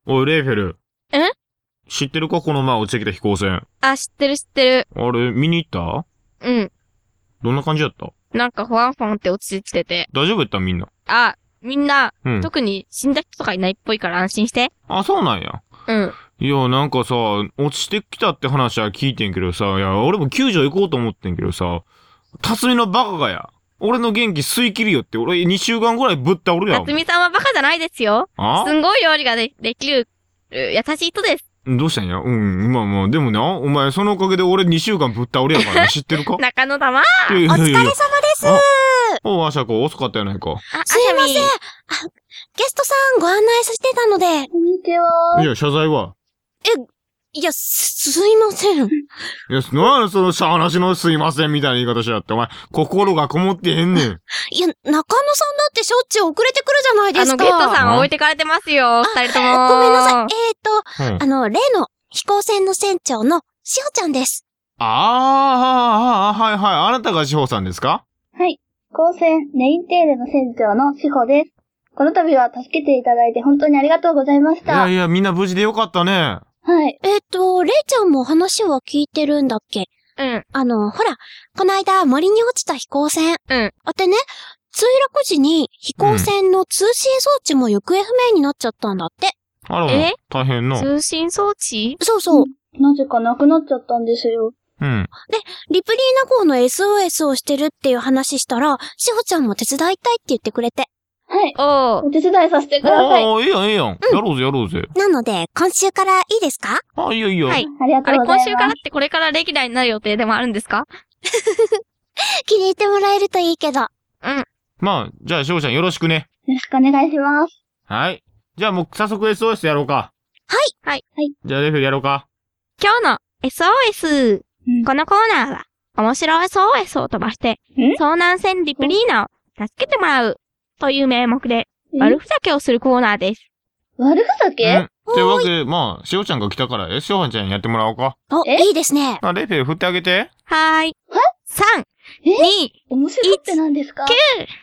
おい、レイフェル。 ん？ 知ってるかこの前落ちてきた飛行船。 あ、知ってる。 あれ、見に行った？ うん。 どんな感じやった？ なんかフワンフワンって落ちてきてて。 大丈夫やったみんな。 あ、みんな、 うん。 特に死んだ人とかいないっぽいから安心して。 あ、そうなんや。 うん。 いや、なんかさ、落ちてきたって話は聞いてんけどさ、いや、俺も救助行こうと思ってんけどさ、辰巳のバカがや。俺の元気吸い切るよって、俺2週間ぐらいぶっ倒るやん。 辰巳さんはバカじゃないですよ。 あ？ すんごい料理ができる、優しい人です。 どうしたんや？まあ、でもな、お前そのおかげで俺2週間ぶっ倒れやからな、知ってるか？ 中野玉お疲れ様です。 おう、アシャコ、遅かったやないか。 すいません。ゲストさんご案内してたので。 こんにちは。 いや、謝罪は？ いや、すいません。 いや、なんでその話のすいませんみたいな言い方しやって、お前、心がこもってへんねん。 いや、中野さんだってしょっちゅう遅れてくるじゃないですか。 ゲストさんは置いてかれてますよ、二人とも。 ごめんなさい。 うん、 例の飛行船の船長のしほちゃんです。 はいはい。あなたがしほさんですか？ はい。飛行船レインテールの船長のしほです。この度は助けていただいて本当にありがとうございました。 いや、みんな無事でよかったね。 はい。 レイちゃんも話は聞いてるんだっけ？ うん。 ほら、この間森に落ちた飛行船。 うん。 でね、墜落時に飛行船の通信装置も行方不明になっちゃったんだって。 あら、大変な。 通信装置？ そう。 なぜかなくなっちゃったんですよ。 うん。 で、リプリーナ号の SOS をしてるっていう話したら、しほちゃんも手伝いたいって言ってくれて。 はい。 お手伝いさせてください。 いいやん。やろうぜ。 なので、今週からいいですか？ いいよ。 はい。 ありがとうございます。 今週からってこれからレギュラーになる予定でもあるんですか？ 気に入ってもらえるといいけど。 うん。 まあ、じゃあ、しほちゃんよろしくね。 よろしくお願いします。 はい。じゃあもう早速 SOS やろうか。 はい。 じゃあレフェルやろうか。 今日の SOS。このコーナーは、面白い SOS を飛ばして、遭難船リプリーナを助けてもらうという名目で、悪ふざけをするコーナーです。 悪ふざけ？ というわけで、まあ、しほちゃんが来たから、しほちゃんにやってもらおうか。 いいですね。 レフェル振ってあげて。 はーい。3、2、 面白いって何ですか？ 9。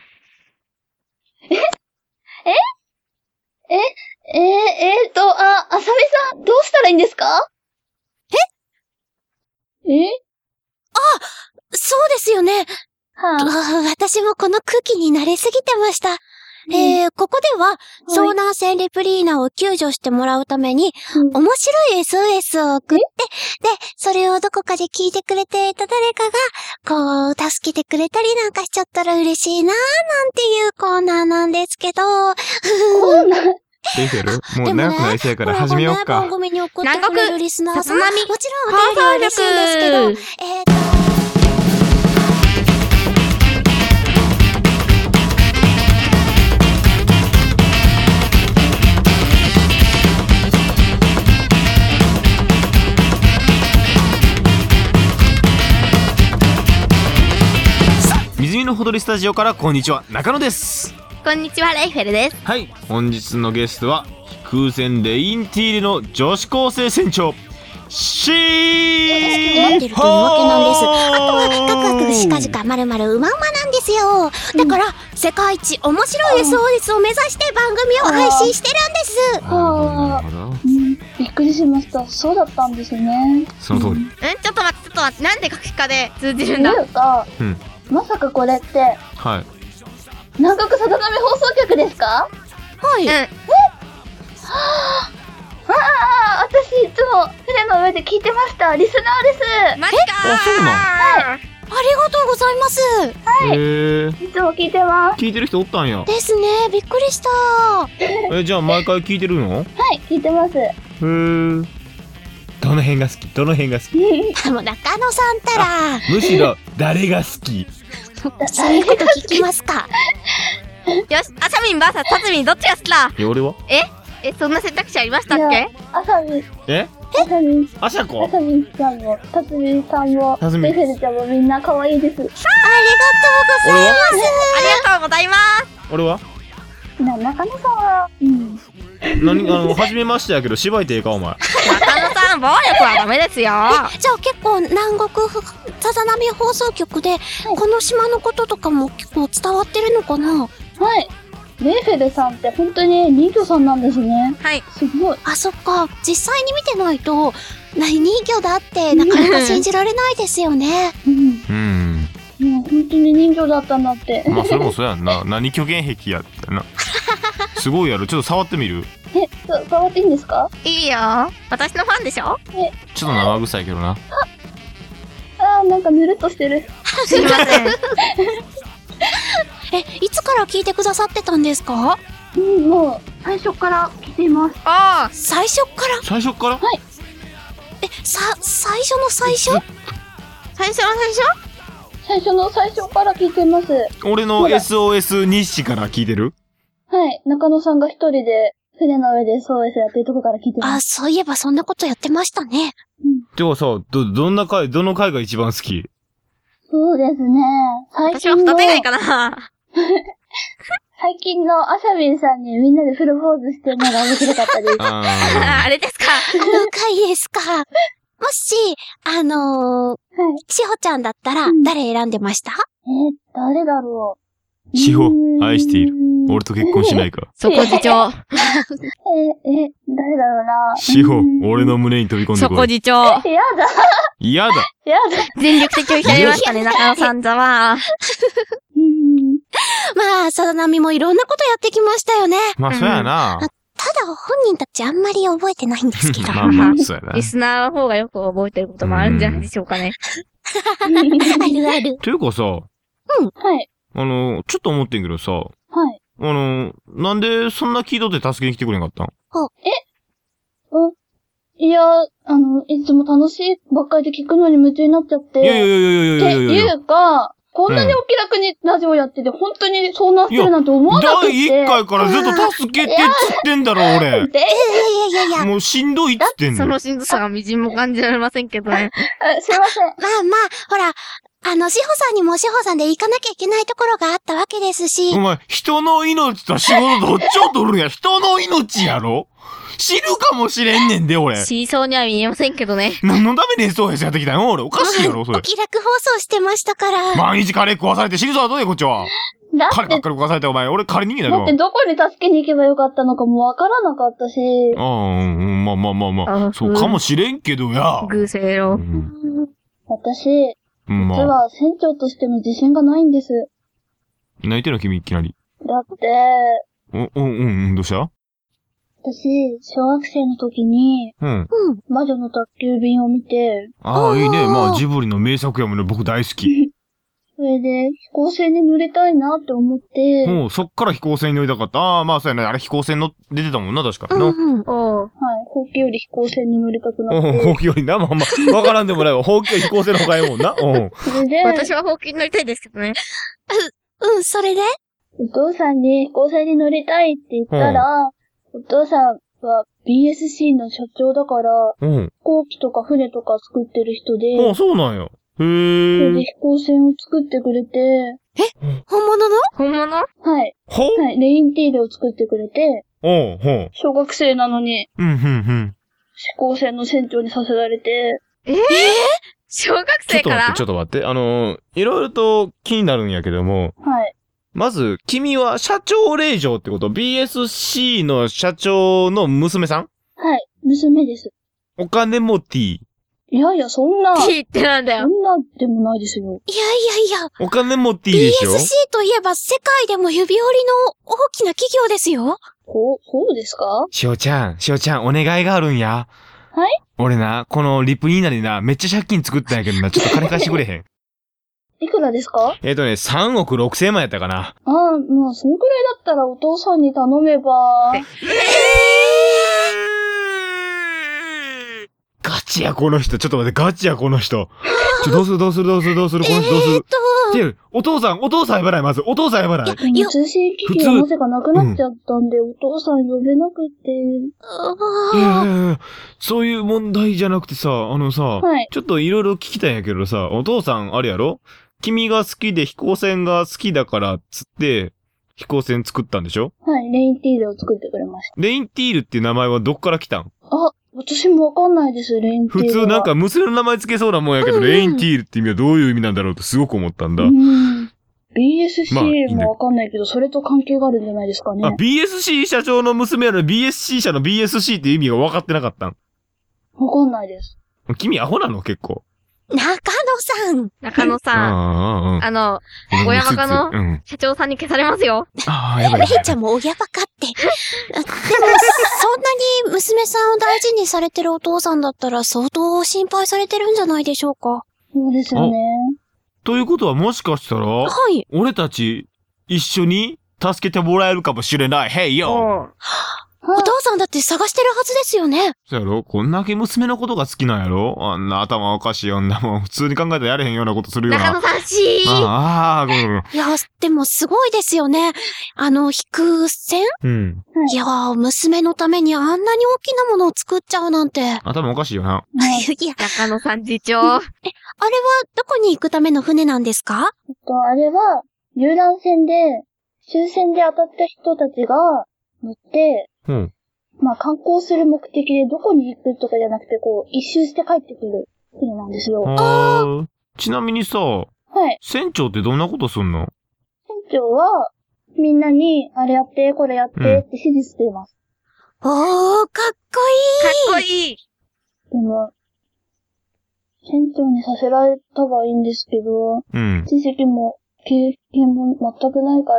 あさみさん、どうしたらいいんですか？ そうですよね。私もこの空気に慣れすぎてました。ここでは、遭難船リプリーナを救助してもらうために、面白い SOS を送って、で、それをどこかで聞いてくれていた誰かが、助けてくれたりなんかしちゃったら嬉しいなーなんていうコーナーなんですけど。コーナー？ レフェルもう長くなりそうやから始めようか。 番組に送ってくれるリスナーさん、もちろんお便りは嬉しいんですけど、 水見のほどりスタジオからこんにちは、中野です。 こんにちは、レイフェルです。 はい、本日のゲストは飛空船レインティーレの女子高生船長シー待ってるというわけなんです。あとはカクカクシカジカまるまるうまうまなんですよ。だから、世界一面白い SOS を目指して番組を配信してるんです。 びっくりしました。そうだったんですね。 その通り。 ちょっと待って。なんで学科で通じるんだ？ まさかこれって、 はい。 南国さざ波放送局ですか？ はい。 私いつも船の上で聞いてました。リスナーです。 マジかー。 そうなん？ ありがとうございます。 いつも聞いてます。 聞いてる人おったんや。 ですね、びっくりした。 じゃあ毎回聞いてるの？ はい、聞いてます。 どの辺が好き？ もう中野さんたら。 むしろ誰が好き？ そういうこと聞きますか？ よし、あさみん VS たつみんどっちが好きだ？ 俺は？ そんな選択肢ありましたっけ？ あさみ。 あしゃこ？ あさみさんも、たつみさんも、レフェルちゃんもみんな可愛いです。 ありがとうございます。 俺は？ 中野さんは、 はじめましてやけど芝居てええかお前。 中野さん、暴力はダメですよ。 じゃあ結構南国さざ波放送局で、この島のこととかも結構伝わってるのかな？ はい。 レーフェルさんって本当に人魚さんなんですね。 はい。 すごい。 あ、そっか。実際に見てないと、人魚だってなかなか信じられないですよね。 うん。 もう本当に人魚だったんだって。 まあそれもそうやんな。何虚言癖やったな。すごいやろ。ちょっと触ってみる？ 触っていいんですか？ いいよ。私のファンでしょ？ ちょっと生臭いけどな。 なんかぬるっとしてる。 すいません。 いつから聞いてくださってたんですか？ もう、最初から来ています。 あ最初から最初から？ 最初の最初？ 最初の最初の最初から聞いてます。 俺の SOS 日誌から聞いてる？ はい。中野さんが一人で、船の上で SOS やってるとこから聞いてまあ、 す。 そういえばそんなことやってましたね。 てかさ、どの回が一番好き？ そうですね。最私は近の、 二つ以外かな。 最近のアシャミンさんにみんなでプロポーズしてるのが面白かったです。 ああれですか。 この回ですか。もし、しほちゃんだったら誰選んでました？ 誰だろう。 しほ愛している。俺と結婚しないか？ そこ次長。 誰だろうな。 しほ、俺の胸に飛び込んでそこい。 こ次長。 やだ嫌だ。 やだ全力的をやりましたね、中野さんざは。 まあ、さだなみもいろんなことやってきましたよね。 まあ、そうやな。 ただ本人たちあんまり覚えてないんですけど。 まあまあ、そうやなリ。スナーの方がよく覚えてることもあるんじゃないでしょうかね。 あるある。 というかさ、 はい。 ちょっと思ってんけどさ、 はい。 なんでそんな気取って助けに来てくれんかったん？ いや、いつも楽しいばっかりで聞くのに夢中になっちゃって。 いやいやいやいやいやいやいやいや。 っていうか、こんなにお気楽にラジオやってて、本当に遭難してるなんて思わなくて。 第1回からずっと助けてっつってんだろ、俺。 いやいやいや。 もうしんどいっつってんの。 そのしんどさがみじんも感じられませんけどね。 すいません。 まあまあ、ほら、しほさんにもしほさんで行かなきゃいけないところがあったわけですし。 お前、人の命と仕事どっちを取るんや。人の命やろ？死ぬかもしれんねんで、俺。 死にそうには見えませんけどね。 何のために SOS やってきたんよ、俺。おかしいやろ、それお。気楽放送してましたから。 毎日カレー食わされて死ぬぞ、どうや、こっちは。 だってカレーばっかり食わされて、お前、俺カレー人間だろだって。どこに助けに行けばよかったのかもわからなかったし。 ああ、うん、まあまあまあまあ。そうかもしれんけどや。 偶性論。 私、 うん、まあ。 実は船長としての自信がないんです。 泣いてるの君、いきなり。 だって、 どうした私、小学生の時に、 うん。 魔女の宅急便を見て、 ああ、いいね。まあ、ジブリの名作やもんね。僕大好き。 それで飛行船に乗りたいなって思って、 もう、そっから飛行船に乗りたかった。ああ、まあ、そうやね。あれ飛行船の出てたもんな、確かにな。 おう。 はい、ほうきより飛行船に乗りたくなおって、 ほうきよりな、まあまあ、わからんでもないわ。ほうきより飛行船の方がええもんな。 それで、 私はほうきに乗りたいですけどね。 それでお父さんに飛行船に乗りたいって言ったら、お父さんは BSC の社長だから、 うん。 飛行機とか船とか作ってる人で、 ああ、そうなんや。へそれでえ。 飛行船を作ってくれて、 本物の本物はい、 ほうはい、レインティールを作ってくれて、 おう、ほう。 小学生なのにうん。 飛行船の船長にさせられて、 小学ちょっと待って、 生からちょっと待って。いろいろと気になるんやけども、 はい、 まず、君は社長令嬢ってこと？ BSC の社長の娘さん？ はい、娘です。 お金持っていい？ いやいや、そんな、そん T ってなんだよ。 なでもないですよ。 いやいやいや、 お金持っていいでしょ？ BSC といえば世界でも指折りの大きな企業ですよ。 そうですか？ しおちゃん、お願いがあるんや。 はい？ 俺な、このリプニーナでな、めっちゃ借金作ったんやけどな、ちょっと金貸してくれへん。 いくらですか？ 3億6千万やったかな。 ああ、まあ、そのくらいだったらお父さんに頼めば、 ガチや、この人。ちょっと待って、ガチや、この人。どうするこの人どうするってお父さんやばない、まず。お父さんやばない。 いや通信機器がなぜかなくなっちゃったんで、お父さん呼べなくて。 いや、そういう問題じゃなくてさ、 はいちょっといろいろ聞きたいんやけどさ、お父さん、あれやろ？君が好きで飛行船が好きだから、つって、飛行船作ったんでしょ？ はい、レインティールを作ってくれました。 レインティールっていう名前はどっから来たん？ あ、私もわかんないです、レインティールは。 普通なんか娘の名前つけそうなもんやけど、レインティールって意味はどういう意味なんだろうとすごく思ったんだ。 BSC もわかんないけど、それと関係があるんじゃないですかね。 BSC 社長の娘なの BSC 社の BSC っていう意味が分かってなかったん？ わかんないです。 君アホなの結構。 中野さん。 中野さん。親バカの社長さんに消されますよ。 やばい。 レイちゃんも親バカって。でも、そんなに娘さんを大事にされてるお父さんだったら相当心配されてるんじゃないでしょうか。 そうですよね。 ということはもしかしたら、 はい。 俺たち一緒に助けてもらえるかもしれない。ヘイヨお父さんだって探してるはずですよね。 そうやろ？こんだけ娘のことが好きなんやろ？あんな頭おかしい女も普通に考えたらやれへんようなことするよな。 中野さんしー。 ごめんごめん。 いや、でもすごいですよね。引く線？いや、娘のためにあんなに大きなものを作っちゃうなんて。 頭おかしいよな。 いや、 中野さん次長。 あれはどこに行くための船なんですか？ あれは、遊覧船で、終戦で当たった人たちが乗って、観光する目的でどこに行くとかじゃなくて、一周して帰ってくる船なんですよ。 ちなみにさ、船長ってどんなことすんの？ 船長は、みんなに、あれやって、これやってって指示しています。 かっこいい。 かっこいい。 でも、船長にさせられたはいいんですけど、知識も経験も全くないから、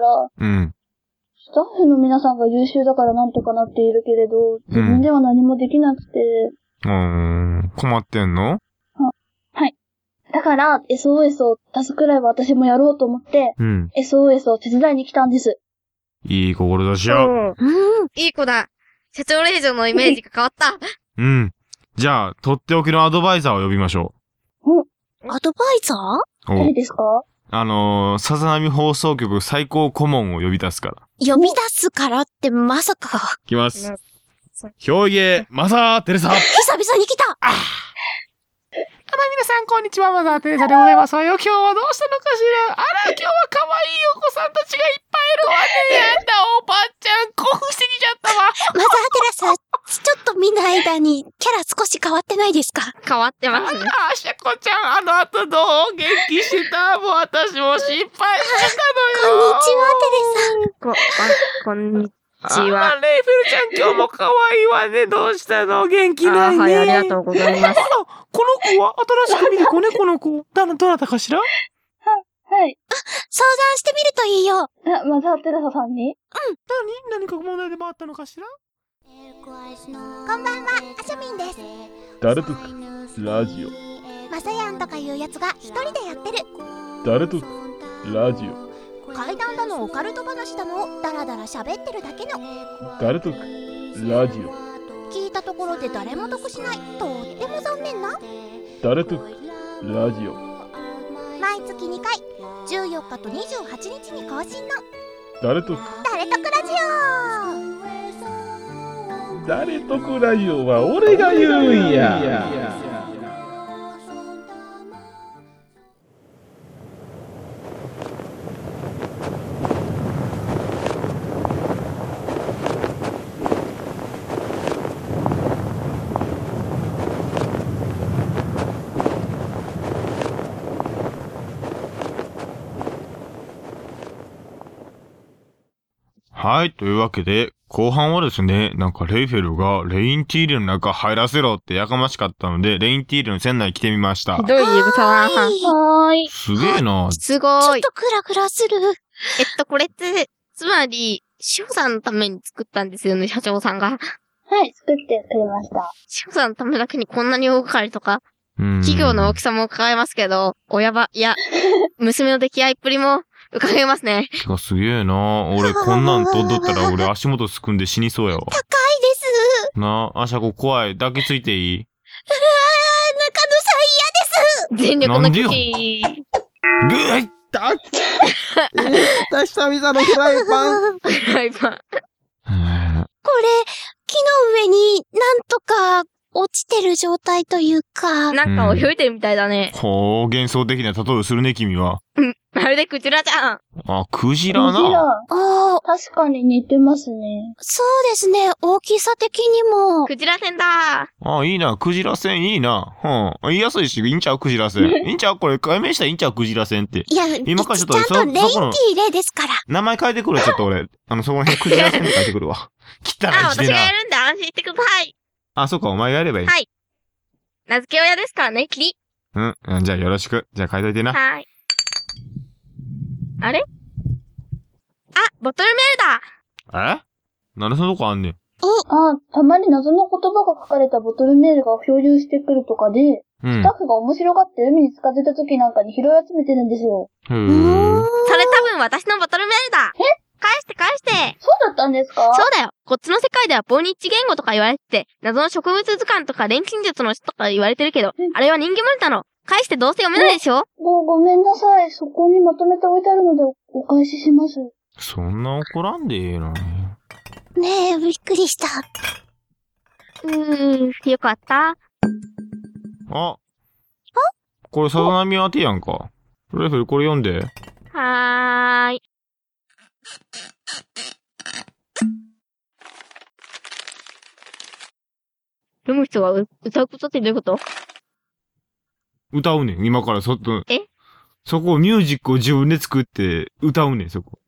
スタッフの皆さんが優秀だからなんとかなっているけれど、自分では何もできなくて。 困ってんの？ はい。だから、SOS を出すくらいは私もやろうと思って、SOS を手伝いに来たんです。 いい志よ。 いい子だ。社長令嬢のイメージが変わった。 じゃあ、とっておきのアドバイザーを呼びましょう。アドバイザー？ 誰ですか？ さざ波放送局最高顧問を呼び出すから。 呼び出すからってまさか。 いきます。表芸、マザー・テレサ。 久々に来た。 皆さん、こんにちは。マザー・テレサでございますよ。今日はどうしたのかしら？今日は可愛いお子さんたちがいっぱいいるわね。やだ、おばあちゃん、興奮してきちゃったわ。 マザー・テレサ、ちょっと見る間にキャラ少し変わってないですか？ 変わってますね。 シャコちゃん、後どう？元気してた？もう私も心配してたのよ。 こんにちは、 レイフェルちゃん、今日も可愛いわね。どうしたの？元気ないね。 はい、ありがとうございます。 この子は新しく見る子ね、この子。どなたかしら？ はい。 相談してみるといいよ。 マザー・テレサさんに？ 何か問題でもあったのかしら？ こんばんは、あしゃみんです。 誰とかラジオ。 まさやんとかいうやつが一人でやってる。 誰とかラジオ。 怪談だのオカルト話だのダラダラ喋ってるだけの。 誰とかラジオ。 聞いたところで誰も得しない、とっても残念な。 誰とかラジオ。 毎月2回、14日と28日に更新の誰とかラジオ。 誰とかラジオは俺が言うんや。 はい、というわけで、後半はですね、なんかレイフェルがレインティールの中入らせろってやかましかったので、レインティールの船内来てみました。 ひどい指さらん。 はーい。 すげえな。 すごい。 ちょっとクラクラする。 これって、つまり、シオさんのために作ったんですよね、社長さんが。 はい、作ってくれました。 シオさんのためだけにこんなに大掛かりとか、企業の大きさも伺えますけど、娘の出来合いっぷりも伺えますね。 てかすげえな。俺こんなん飛んどったら俺足元すくんで死にそうやわ。 高いです。 なあ、シャコ怖い。抱きついていい？ 中野さん嫌です。 全力の危機。 ぐーいった久々のフライパン。 フライパン。 これ、木の上になんとか落ちてる状態というか。 なんか泳いでるみたいだね。 ほう、幻想的な例えをするね、君は。 まるでクジラじゃん。 あ、クジラクジラな。 ああ、 確かに似てますね。 そうですね。大きさ的にも。 クジラ船だ。 あ、いいな、クジラ船いいな。言いやすいし、いいんちゃうクジラ船。いいんちゃうこれ、解明したらいいんちゃうクジラ船って。 いや、 今からちょっとちゃんとレインティーレですから。 名前変えてくるちょっと俺。そこら辺クジラ船って書いてくるわ。汚い私が字でな。 やるんで安心してください。 あ、そうか、お前がやればいい。 はい。名付け親ですからね、キリ。 じゃあよろしく。じゃあ書いといてな。 はい。あれボトルメールだ。 なんでそのとこあんねん。 たまに謎の言葉が書かれたボトルメールが漂流してくるとかで、スタッフが面白がって海に使ってた時なんかに拾い集めてるんですよ。 それ多分私のボトルメールだ。返してそうだったんですか？ そうだよ。こっちの世界ではボニッチ言語とか言われてて、謎の植物図鑑とか錬金術の人とか言われてるけど、あれは人間文字なの。返してどうせ読めないでしょ？ ごめんなさい。そこにまとめておいてあるのでお返しします。 そんな怒らんでええのに。 ねえ、びっくりした。 よかった。 これさざ波当てやんか。レフェルこれ読んで。 はーい。読む人が歌うことってどういうこと？ 歌うねん。今からそこをミュージックを自分で作って歌うねん、そこ。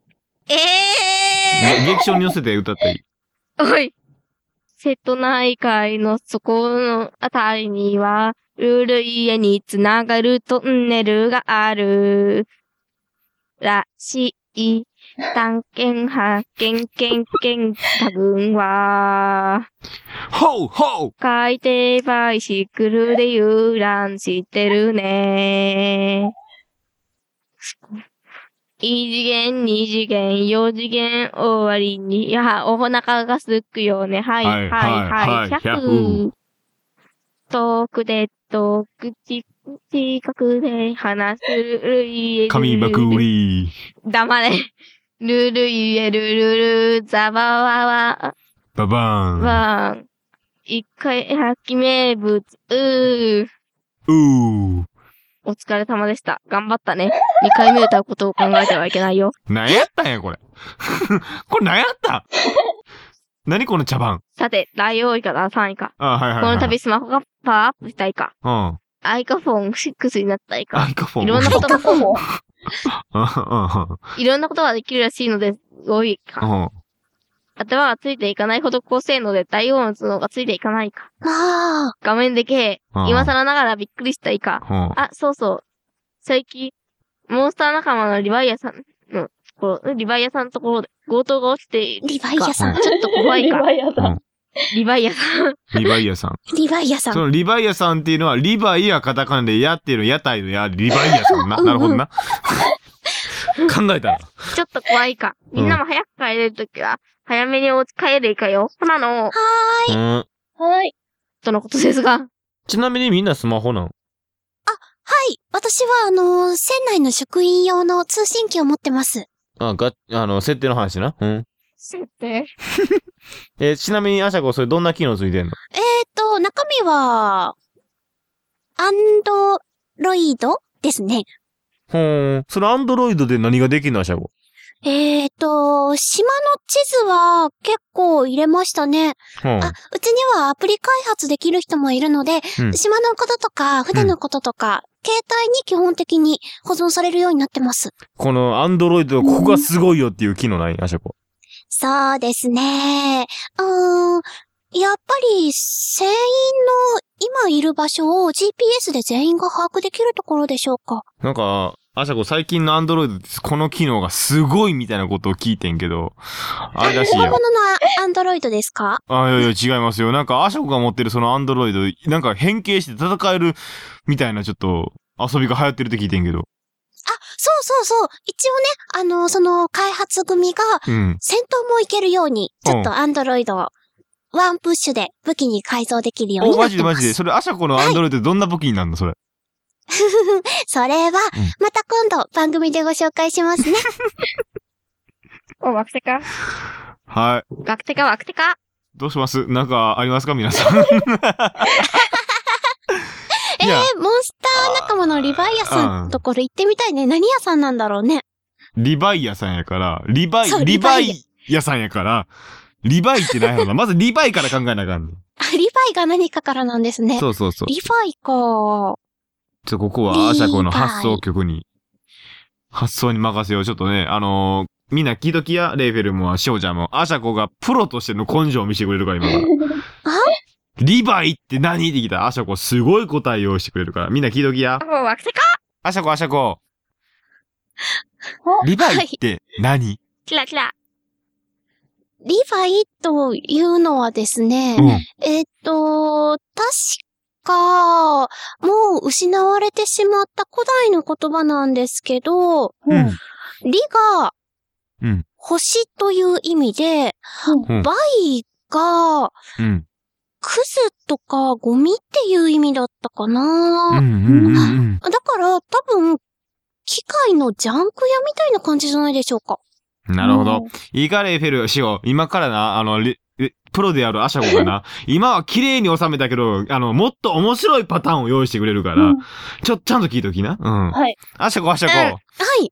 劇場に乗せて歌ったり。 おい。瀬戸内海の底のあたりには、ルル家につながるトンネルがある。らしい。探検発見多群は、 ほうほう海底バイシクルで遊覧してるね。1次元、2次元、4次元終わりに、お腹がすくよね。はい、100。遠く近くで話する家。 神まくり。 黙れ。ルルイエルルルザバワワ。 ババーン。 一回発揮名物。お疲れ様でした。頑張ったね。2回目歌うことを考えてはいけないよ。 何やったんや、これ。これ何やった何この茶番。 さて、大王以下だ、3位か。 はい。 この度スマホがパワーアップしたいか。アイカフォン6になったいか。いろんなことが、いろんなことができるらしいので、多いか。頭がついていかないほど高性能で大王の頭脳がついていかないか。画面でけえ。今更ながらびっくりしたいか。そうそう。最近、モンスター仲間のリヴァイアさんのところで強盗が起きている。 リヴァイアさん。 ちょっと怖いか。リヴァイアさん。 そのリヴァイアさんっていうのは、リヴァイアカタカナでやってる屋台のや、リヴァイアさんな。なるほどな。考えたら。 ちょっと怖いか。みんなも早く帰れるときは、早めにお家帰れいかよ。ほなの。 はい。 とのことですが。 ちなみにみんなスマホなん？ はい。私は、船内の職員用の通信機を持ってます。 設定の話な。 設定ちなみに、アシャコ、それどんな機能ついてんの？ 中身は、アンドロイドですね。 そのアンドロイドで何ができるの、アシャコ？ 島の地図は結構入れましたね。うちにはアプリ開発できる人もいるので、島のこととか、船のこととか、携帯に基本的に保存されるようになってます。 このアンドロイド、ここがすごいよっていう機能ない？アシャコ。 そうですね。やっぱり、船員の今いる場所を GPS で全員が把握できるところでしょうか。 なんか、アシャコ最近のアンドロイドってこの機能がすごいみたいなことを聞いてんけど、あれらしいよ。 本物のアンドロイドですか？ いや違いますよ。なんかアシャコが持ってるそのアンドロイド、なんか変形して戦えるみたいなちょっと遊びが流行ってるって聞いてんけど。 そう。一応ね、その開発組が、戦闘もいけるように、ちょっとアンドロイドをワンプッシュで武器に改造できるようになってます。 マジで。それアシャコのアンドロイドってどんな武器になるのそれ。 それは、また今度番組でご紹介しますね。 ワクテカ。 はい。 ワクテカ。 どうしますなんかありますか皆さん。いやモンスター仲間のリヴァイアさんのところ行ってみたいね。何屋さんなんだろうね。 リヴァイアさんやから、 そうリヴァイアさんやから、リヴァイって何やろな。まずリヴァイから考えなあかんねん。 リヴァイが何かからなんですね。 そうそうそう。 リヴァイか。 ここはアシャコの発想曲に、発想に任せよう。ちょっとね、みんな聞いときや、レイフェルも、シオちゃんも、アシャコがプロとしての根性を見せてくれるから、今から。リヴァイって何って聞いたら、アシャコすごい答え用意してくれるから、みんな聞いときや。 ワクセカアシャコ。リヴァイって何？ キラキラ。 リヴァイというのはですね、確か、もう失われてしまった古代の言葉なんですけど、リが、星という意味で、バイが、クズとかゴミっていう意味だったかな。だから多分、機械のジャンク屋みたいな感じじゃないでしょうか。 なるほど。いいかレイフェル、シオ、今からな、プロであるアシャコがな、今は綺麗に収めたけど、もっと面白いパターンを用意してくれるから、ちゃんと聞いときな。 はい。 アシャコ。 はい。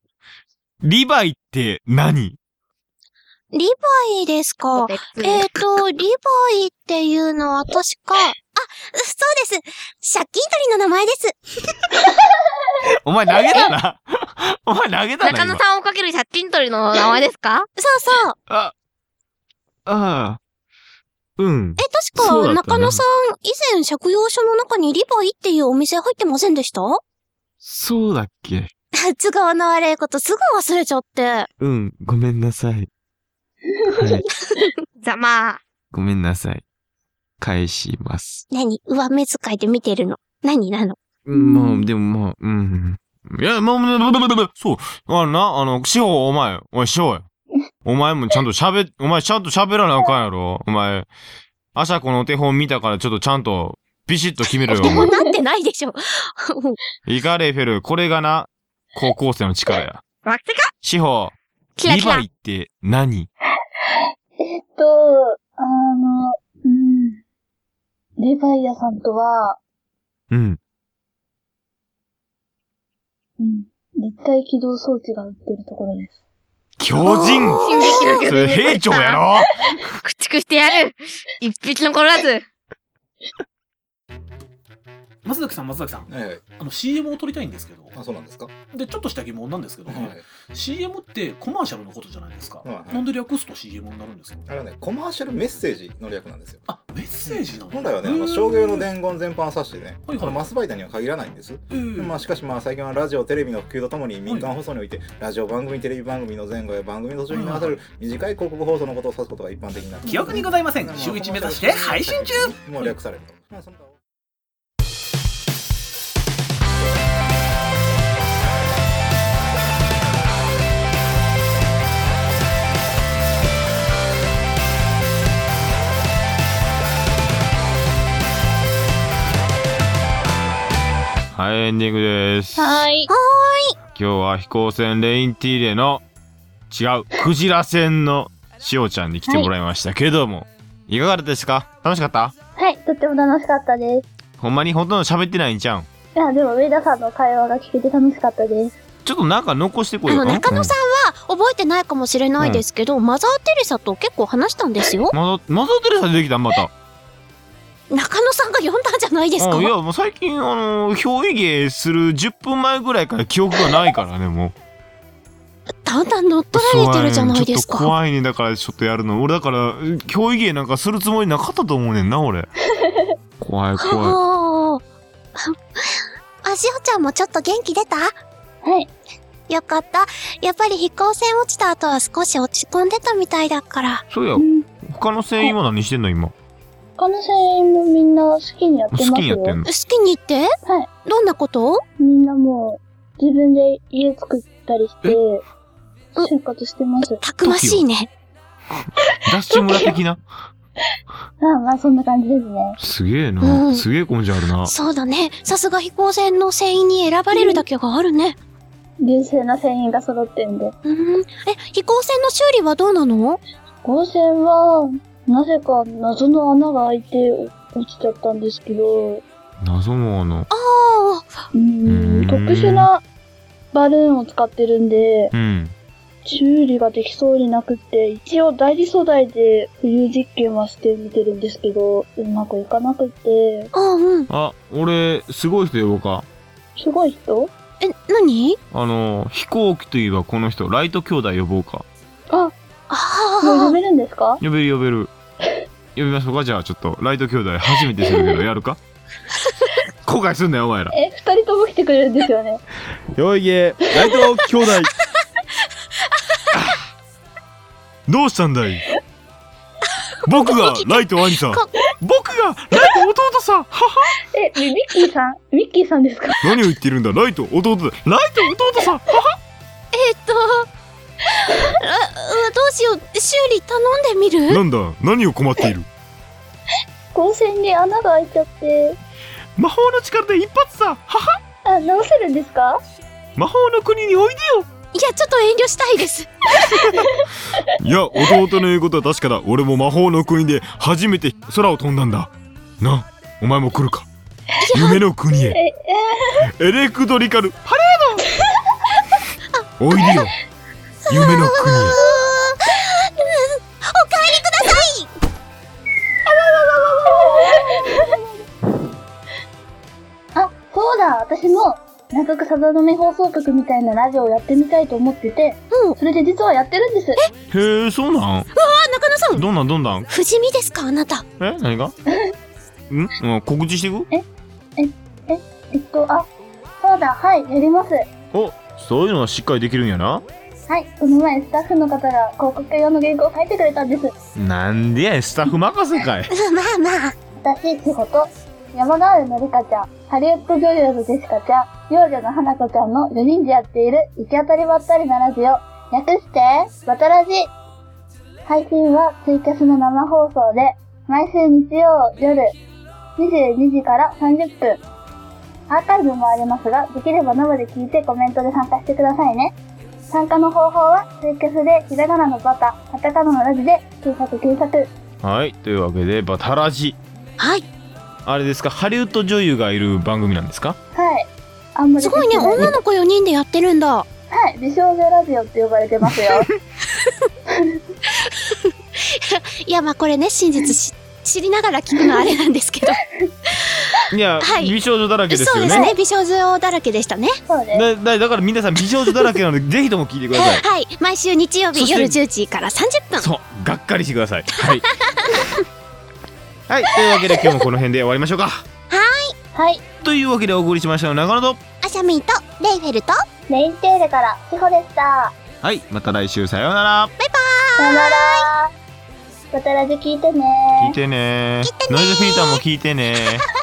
リヴァイって何？ リヴァイですか。リヴァイっていうのは確か、そうです。借金取りの名前です。 お前投げたな。 中野さんをかける借金取りの名前ですか？ そうそう。 うん。 確か、中野さん、以前借用書の中にリヴァイっていうお店入ってませんでした？ そうだっけ？ 都合の悪いことすぐ忘れちゃって。 ごめんなさい。はい。 ざまあ。 ごめんなさい。返します。 何？上目遣いで見てるの。何なの？ でもいや、そう。シホ、お前、シホや。お前もちゃんと喋らなあかんやろ。お前、アシャコのお手本見たからちょっとちゃんと、ビシッと決めろよ。 お手本なってないでしょ。 イカレイフェル、これがな、高校生の力や。 ワクセカシホ、リヴァイって何？ レヴァイアさんとは、立体起動装置が売ってるところです。 狂人！それ兵長やろ？ 駆逐してやる！一匹残らず！ 松崎さん、CM を撮りたいんですけど。 そうなんですか？ で、ちょっとした疑問なんですけどね、CM ってコマーシャルのことじゃないですか。なんで略すと CM になるんですか？ コマーシャルメッセージの略なんですよ。 メッセージなの？ 本来はね、商業の伝言全般を指してね、マス媒体には限らないんです。しかし最近はラジオ、テレビの普及とともに民間放送において、ラジオ番組、テレビ番組の前後や番組の途中に流される短い広告放送のことを指すことが一般的になっています。 記憶にございません。週1目指して配信中！ もう略されると。 はい、エンディングです。 はい。 今日は飛行船レインティーレのクジラ船のしおちゃんに来てもらいましたけども、いかがですか？楽しかった？ はい、とっても楽しかったです。 ほんまにほとんど喋ってないんちゃうん？ いや、でも上田さんの会話が聞けて楽しかったです。 ちょっとなんか残してこいよ。 中野さんは覚えてないかもしれないですけど、マザー・テレサと結構話したんですよ。 マザー・テレサ出てきたまた。 中野さんが読んだんじゃないですか？ いや、もう最近憑依芸する10分前ぐらいから記憶がないからね、もう。 だんだん乗っ取られてるじゃないですか。 ちょっと怖いね。だからちょっとやるの。俺だから憑依芸なんかするつもりなかったと思うねんな、俺。怖い。 しおちゃんもちょっと元気出た？ はい。 よかった。やっぱり飛行船落ちた後は少し落ち込んでたみたいだから。 そうや。他の船員は何してんの今？ 他の船員もみんな好きにやってますよ。 好きにやってんの？ 好きにって？ はい。 どんなこと？ みんなもう自分で家作ったりして生活してます。 たくましいね。 ダッシュ村的な？ まあそんな感じですね。 すげえな。すげえ根性あるな。 そうだね。さすが飛行船の船員に選ばれるだけがあるね。 優秀な船員が揃ってんで。 飛行船の修理はどうなの？ 飛行船は、 なぜか謎の穴が開いて落ちちゃったんですけど。 謎の穴。 あ特殊なバルーンを使ってるんで、修理ができそうになくって、一応代理素材で浮遊実験はしてみてるんですけど、うまくいかなくって。 あ、俺、すごい人呼ぼうか。 すごい人？ 何？ 飛行機といえばこの人、ライト兄弟呼ぼうか。 もう呼べるんですか？ 呼べる。呼びましょうか。じゃあちょっと、ライト兄弟初めてするけど、やるか？後悔すんなよ、お前ら。 二人とも来てくれるんですよね。 よいげ、ライト兄弟。 どうしたんだい？僕がライト兄さん。僕がライト弟さん。はは。 ミッキーさんですか？ 何を言ってるんだ、ライト弟だ。ライト弟さん。はは。 どうしよう、修理頼んでみる？ なんだ、何を困っている？ 光線に穴が開いちゃって。 魔法の力で一発さ。はは。 直せるんですか？ 魔法の国においでよ。 いや、ちょっと遠慮したいです。 いや、弟の言うことは確かだ。俺も魔法の国で初めて空を飛んだんだ。な、お前も来るか。夢の国へ。エレクトリカルパレード。おいでよ、夢の国へ。 お帰りください。 そうだ、私も長くさざ波放送局みたいなラジオをやってみたいと思ってて、それで実はやってるんです。 へえ、そうなん？ 中野さん。 どんなん？ 不死身ですか、あなた。 何が？告知していく？ そうだ、はい、やります。 お、そういうのはしっかりできるんやな。 はい、この前スタッフの方が広告用の原稿を書いてくれたんです。 なんでや、スタッフ任せかい。 まあ。 私、仕事。山田あるのりかちゃん、ハリウッド女優のジェシカちゃん、幼女の花子ちゃんの4人でやっている行き当たりばったりなラジオ、略して、バタラジ。配信はツイキャスの生放送で、毎週日曜夜22時から30分。アーカイブもありますが、できれば生で聞いてコメントで参加してくださいね。参加の方法はツイキャスでひらがなのバタ、カタカナのラジで検索。 はい、というわけでバタラジ。 はい。 あれですか、ハリウッド女優がいる番組なんですか？ はい。あんまりすごいね、女の子4人でやってるんだ。 はい、美少女ラジオって呼ばれてますよ。 いや、まあこれね、真実知りながら聞くのはあれなんですけど。 いや、はい、美少女だらけですよね。 そうですね、美少女だらけでしたね。 そうね。 だから皆さん美少女だらけなのでぜひとも聞いてください。 はい、毎週日曜日夜10時から30分。 そう、がっかりしてください。はい。はい、というわけで今日もこの辺で終わりましょうか。 はい。 というわけでお送りしましたの長野とアシャミーとレイフェルとレインテールからシホでした。 はい、また来週さようなら。 バイバーイ。 さよなら。バタラジ聞いてね。 聞いてね。ノイズフィルターも聞いてね。